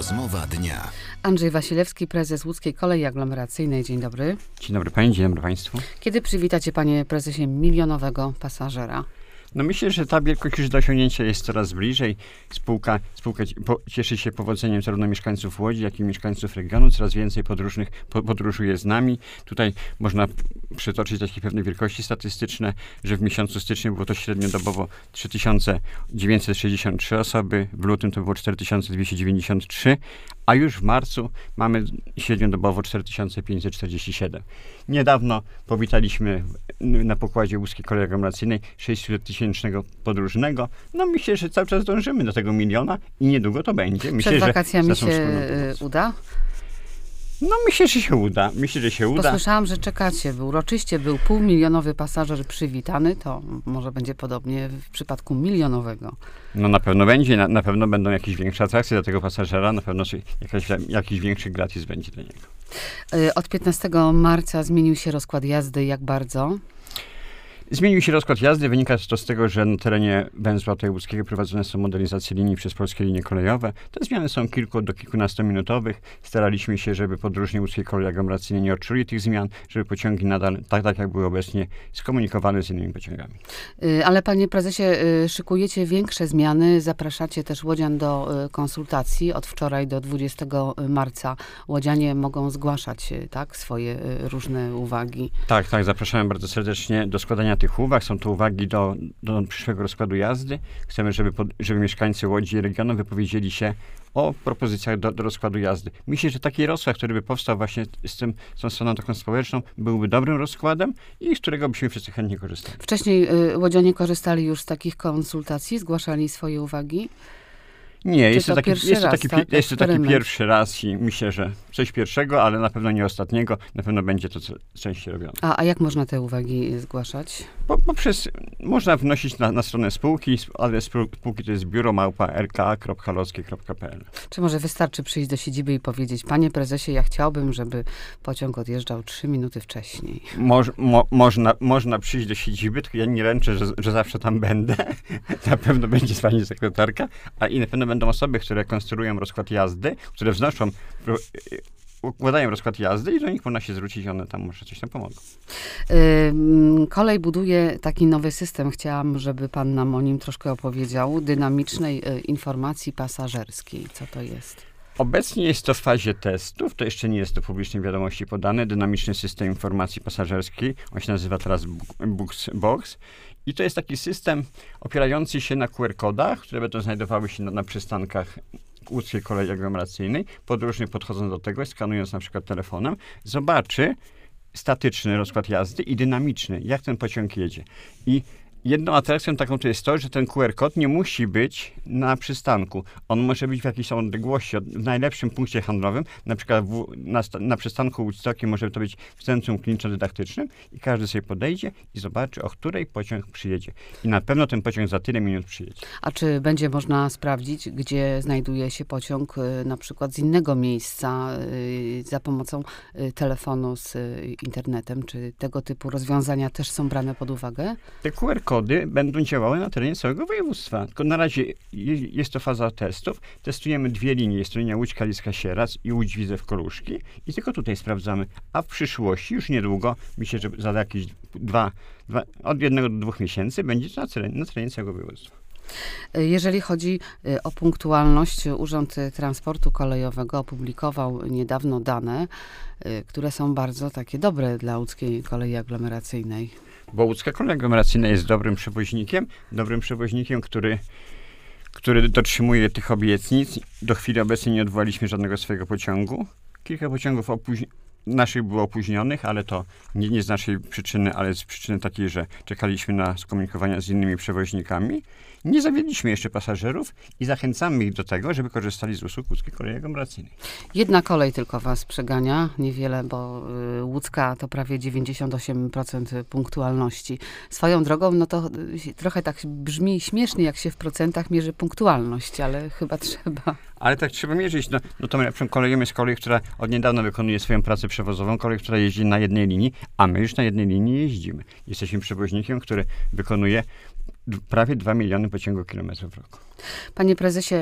Rozmowa dnia. Andrzej Wasilewski, prezes Łódzkiej Kolei Aglomeracyjnej. Dzień dobry. Dzień dobry pani, dzień dobry państwu. Kiedy przywitacie, panie prezesie, milionowego pasażera? No myślę, że ta wielkość już do osiągnięcia jest coraz bliżej. Spółka cieszy się powodzeniem zarówno mieszkańców Łodzi, jak i mieszkańców regionu. Coraz więcej podróżuje z nami. Tutaj można przytoczyć takie pewne wielkości statystyczne, że w miesiącu stycznia było to średniodobowo 3963 osoby, w lutym to było 4293, a już w marcu mamy średniodobowo 4547. Niedawno powitaliśmy na pokładzie Łódzkiej Kolei Aglomeracyjnej 600-tysięcznego podróżnego. No myślę, że cały czas dążymy do tego miliona i niedługo to będzie. Myślę, Przed wakacjami się uda? No myślę, że się uda. Bo słyszałam, że czekacie. Uroczyście był półmilionowy pasażer przywitany. To może będzie podobnie w przypadku milionowego. No na pewno będzie. Na pewno będą jakieś większe atrakcje dla tego pasażera. Na pewno jakiś większy gratis będzie dla niego. Od 15 marca zmienił się rozkład jazdy. Jak bardzo? Zmienił się rozkład jazdy. Wynika to z tego, że na terenie węzła łódzkiego prowadzone są modernizacje linii przez Polskie Linie Kolejowe. Te zmiany są do kilkunastominutowych. Staraliśmy się, żeby podróżni Łódzkiej Kolei Aglomeracyjnej nie odczuli tych zmian, żeby pociągi nadal, tak jak były obecnie, skomunikowane z innymi pociągami. Ale panie prezesie, szykujecie większe zmiany. Zapraszacie też łodzian do konsultacji. Od wczoraj do 20 marca łodzianie mogą zgłaszać swoje różne uwagi. Tak, zapraszamy bardzo serdecznie do składania tych uwag. Są to uwagi do przyszłego rozkładu jazdy. Chcemy, żeby mieszkańcy Łodzi i regionu wypowiedzieli się o propozycjach do rozkładu jazdy. Myślę, że taki rozkład, który by powstał właśnie z tą stroną taką społeczną, byłby dobrym rozkładem i z którego byśmy wszyscy chętnie korzystali. Wcześniej łodzianie korzystali już z takich konsultacji, zgłaszali swoje uwagi? Nie, jest to taki pierwszy raz i myślę, że coś pierwszego, ale na pewno nie ostatniego. Na pewno będzie to częściej robione. A jak można te uwagi zgłaszać? Można wnosić na stronę spółki, ale spółki to jest biuro@rka.lockie.pl. Czy może wystarczy przyjść do siedziby i powiedzieć: panie prezesie, ja chciałbym, żeby pociąg odjeżdżał 3 minuty wcześniej? Można przyjść do siedziby, tylko ja nie ręczę, że zawsze tam będę. Na pewno będzie z pani sekretarka, i na pewno będą osoby, które konstruują rozkład jazdy, które układają rozkład jazdy i do nich można się zwrócić, one tam może coś tam pomogą. Kolej buduje taki nowy system. Chciałam, żeby pan nam o nim troszkę opowiedział. Dynamicznej informacji pasażerskiej. Co to jest? Obecnie jest to w fazie testów, to jeszcze nie jest do publicznej wiadomości podane. Dynamiczny system informacji pasażerskiej. On się nazywa teraz Box. I to jest taki system opierający się na QR-kodach, które będą znajdowały się na przystankach Łódzkiej Kolei Aglomeracyjnej. Podróżny, podchodząc do tego, skanując na przykład telefonem, zobaczy statyczny rozkład jazdy i dynamiczny, jak ten pociąg jedzie. I jedną atrakcją taką to jest to, że ten QR-kod nie musi być na przystanku. On może być w jakiejś odległości, w najlepszym punkcie handlowym, na przykład na przystanku Woodstockiem może to być w centrum kliniczo-dydaktycznym i każdy sobie podejdzie i zobaczy, o której pociąg przyjedzie. I na pewno ten pociąg za tyle minut przyjedzie. A czy będzie można sprawdzić, gdzie znajduje się pociąg na przykład z innego miejsca za pomocą telefonu z internetem? Czy tego typu rozwiązania też są brane pod uwagę? Te QR-kody będą działały na terenie całego województwa. Tylko na razie jest to faza testów. Testujemy 2 linie. Jest to linia Łódź-Kaliska-Sieradz i Łódź-Widzew-Koluszki. I tylko tutaj sprawdzamy. A w przyszłości, już niedługo, myślę, że za jakieś od 1 do 2 miesięcy będzie to na terenie całego województwa. Jeżeli chodzi o punktualność, Urząd Transportu Kolejowego opublikował niedawno dane, które są bardzo takie dobre dla Łódzkiej Kolei Aglomeracyjnej. Bo Łódzka Kolej Aglomeracyjna jest dobrym przewoźnikiem, który dotrzymuje tych obietnic. Do chwili obecnej nie odwołaliśmy żadnego swojego pociągu. Kilka pociągów naszych było opóźnionych, ale to nie z naszej przyczyny, ale z przyczyny takiej, że czekaliśmy na skomunikowania z innymi przewoźnikami. Nie zawiedliśmy jeszcze pasażerów i zachęcamy ich do tego, żeby korzystali z usług Łódzkiej Kolei Aglomeracyjnej. Jedna kolej tylko was przegania, niewiele, bo łódzka to prawie 98% punktualności. Swoją drogą, no to trochę tak brzmi śmiesznie, jak się w procentach mierzy punktualność, ale chyba trzeba. Ale tak trzeba mierzyć. No to najlepszą koleją jest kolej, która od niedawna wykonuje swoją pracę przewozową, kolej, która jeździ na jednej linii, a my już na jednej linii jeździmy. Jesteśmy przewoźnikiem, który wykonuje prawie 2 miliony pociągokilometrów w roku. Panie prezesie,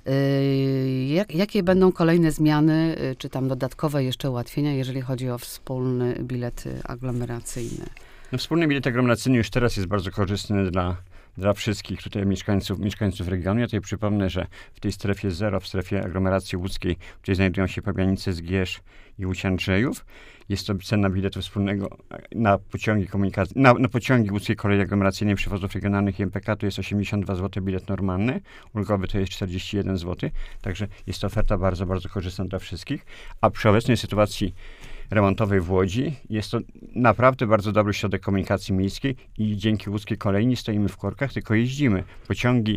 jakie będą kolejne zmiany, czy tam dodatkowe jeszcze ułatwienia, jeżeli chodzi o wspólny bilet aglomeracyjny? No, wspólny bilet aglomeracyjny już teraz jest bardzo korzystny dla wszystkich tutaj mieszkańców regionu. Ja tutaj przypomnę, że w tej strefie 0, w strefie aglomeracji łódzkiej, gdzie znajdują się Pabianice, Zgierz i Łódź Andrzejów, jest to cena biletu wspólnego na pociągi na pociągi łódzkiej kolei aglomeracyjnej przewozów regionalnych i MPK to jest 82 zł bilet normalny, ulgowy to jest 41 zł, także jest to oferta bardzo, bardzo korzystna dla wszystkich, a przy obecnej sytuacji remontowej w Łodzi jest to naprawdę bardzo dobry środek komunikacji miejskiej i dzięki łódzkiej kolei nie stoimy w korkach, tylko jeździmy. Pociągi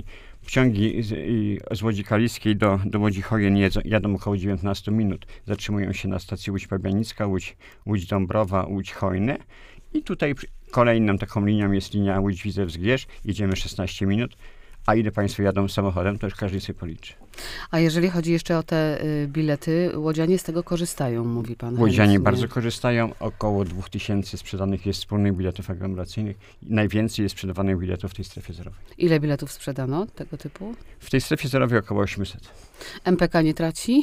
z Łodzi Kaliskiej do Łodzi Chojen jadą około 19 minut. Zatrzymują się na stacji Łódź Pabianicka, Łódź Dąbrowa, Łódź Chojny. I tutaj kolejną taką linią jest linia Łódź Widzew-Zgierz. Jedziemy 16 minut. A ile państwo jadą samochodem, to już każdy sobie policzy. A jeżeli chodzi jeszcze o te bilety, łodzianie z tego korzystają, mówi pan. Łodzianie bardzo korzystają. Około 2000 sprzedanych jest wspólnych biletów aglomeracyjnych. Najwięcej jest sprzedawanych biletów w tej strefie zerowej. Ile biletów sprzedano tego typu? W tej strefie zerowej około 800. MPK nie traci?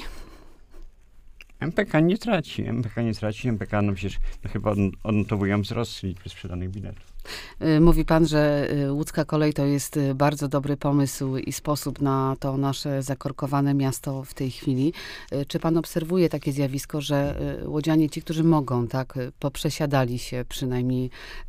MPK nie traci. MPK no przecież chyba odnotowują wzrost liczby sprzedanych biletów. Mówi pan, że łódzka kolej to jest bardzo dobry pomysł i sposób na to nasze zakorkowane miasto w tej chwili. Czy pan obserwuje takie zjawisko, że łodzianie, ci, którzy mogą, tak, poprzesiadali się przynajmniej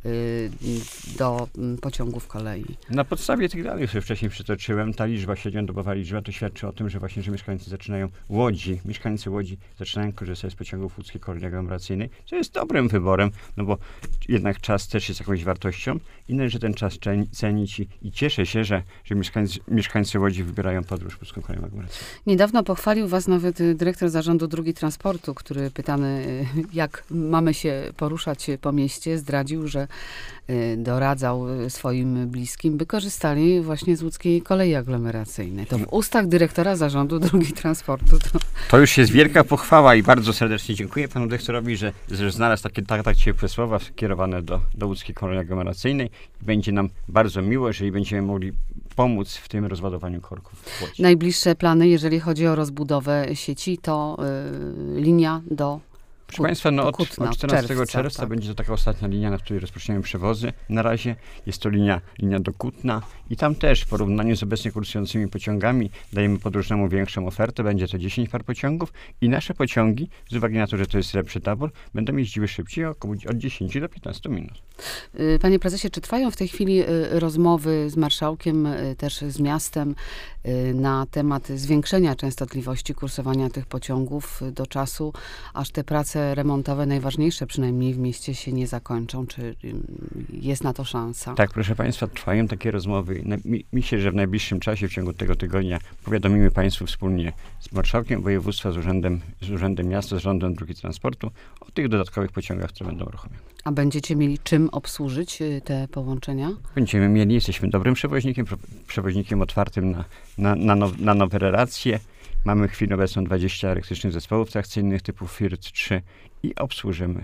do pociągów kolei? Na podstawie tych danych, które wcześniej przytoczyłem, ta liczba, średniodobowa liczba, to świadczy o tym, że właśnie, że mieszkańcy Łodzi zaczynają korzystać z pociągów łódzkiej kolei aglomeracyjnej, co jest dobrym wyborem, no bo jednak czas też jest jakąś wartością i należy ten czas cenić i cieszę się, że mieszkańcy Łodzi wybierają podróż łódzką koleją aglomeracyjną. Niedawno pochwalił was nawet dyrektor zarządu Drogi Transportu, który pytany, jak mamy się poruszać po mieście, zdradził, że doradzał swoim bliskim, by korzystali właśnie z łódzkiej kolei aglomeracyjnej. To w ustach dyrektora zarządu Drogi Transportu. To już jest wielka pochwała i bardzo serdecznie dziękuję panu dyrektorowi, że znalazł takie tak ciepłe słowa skierowane do łódzkiej kolei aglomeracyjnej. Będzie nam bardzo miło, jeżeli będziemy mogli pomóc w tym rozładowaniu korków w Łodzi. Najbliższe plany, jeżeli chodzi o rozbudowę sieci, to linia do Proszę Państwa, no od 14 czerwca tak. Będzie to taka ostatnia linia, na której rozpoczniemy przewozy. Na razie jest to linia do Kutna i tam też w porównaniu z obecnie kursującymi pociągami dajemy podróżnemu większą ofertę. Będzie to 10 par pociągów i nasze pociągi, z uwagi na to, że to jest lepszy tabor, będą jeździły szybciej około od 10 do 15 minut. Panie prezesie, czy trwają w tej chwili rozmowy z marszałkiem, też z miastem na temat zwiększenia częstotliwości kursowania tych pociągów do czasu, aż te prace remontowe, najważniejsze przynajmniej w mieście, się nie zakończą? Czy jest na to szansa? Tak, proszę Państwa, trwają takie rozmowy. Myślę, że w najbliższym czasie, w ciągu tego tygodnia, powiadomimy Państwu wspólnie z marszałkiem województwa, z urzędem miasta, z Zarządem Drogi Transportu o tych dodatkowych pociągach, które będą uruchomione. A będziecie mieli czym obsłużyć te połączenia? Będziemy mieli, jesteśmy dobrym przewoźnikiem otwartym na nowe relacje. Mamy w chwili obecną 20 elektrycznych zespołów trakcyjnych typu FIRT 3 i obsłużymy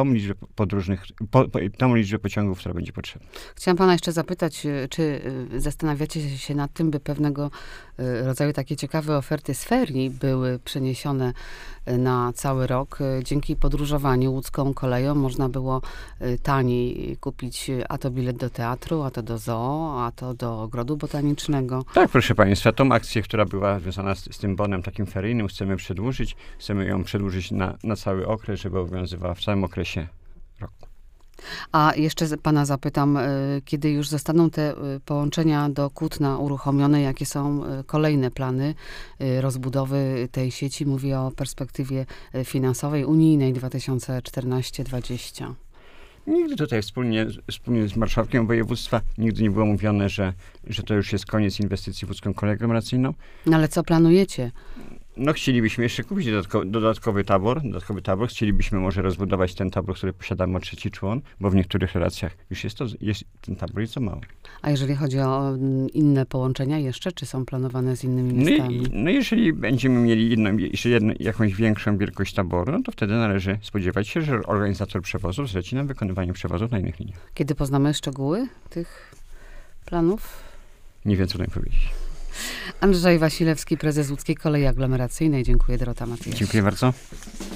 tą liczbę pociągów, która będzie potrzebna. Chciałam pana jeszcze zapytać, czy zastanawiacie się nad tym, by pewnego rodzaju takie ciekawe oferty z ferii były przeniesione na cały rok. Dzięki podróżowaniu łódzką koleją można było taniej kupić a to bilet do teatru, a to do zoo, a to do ogrodu botanicznego. Tak, proszę Państwa, tą akcję, która była związana z tym bonem takim feryjnym, chcemy przedłużyć. Chcemy ją przedłużyć na cały okres, żeby obowiązywała w całym okresie roku. A jeszcze pana zapytam, kiedy już zostaną te połączenia do Kutna uruchomione, jakie są kolejne plany rozbudowy tej sieci? Mówię o perspektywie finansowej unijnej 2014-2020. Nigdy tutaj wspólnie z marszałkiem województwa nigdy nie było mówione, że to już jest koniec inwestycji w łódzką kolej aglomeracyjną. No ale co planujecie? No chcielibyśmy jeszcze kupić dodatkowy tabor. Chcielibyśmy może rozbudować ten tabor, który posiadamy o 3. człon, bo w niektórych relacjach już ten tabor jest za mały. A jeżeli chodzi o inne połączenia jeszcze, czy są planowane z innymi miastami? No jeżeli będziemy mieli jakąś większą wielkość taboru, no to wtedy należy spodziewać się, że organizator przewozów zleci nam wykonywanie przewozów na innych liniach. Kiedy poznamy szczegóły tych planów? Nie wiem, co tutaj powiedzieć. Andrzej Wasilewski, prezes Łódzkiej Kolei Aglomeracyjnej. Dziękuję, Dorota Matyjasz. Dziękuję bardzo.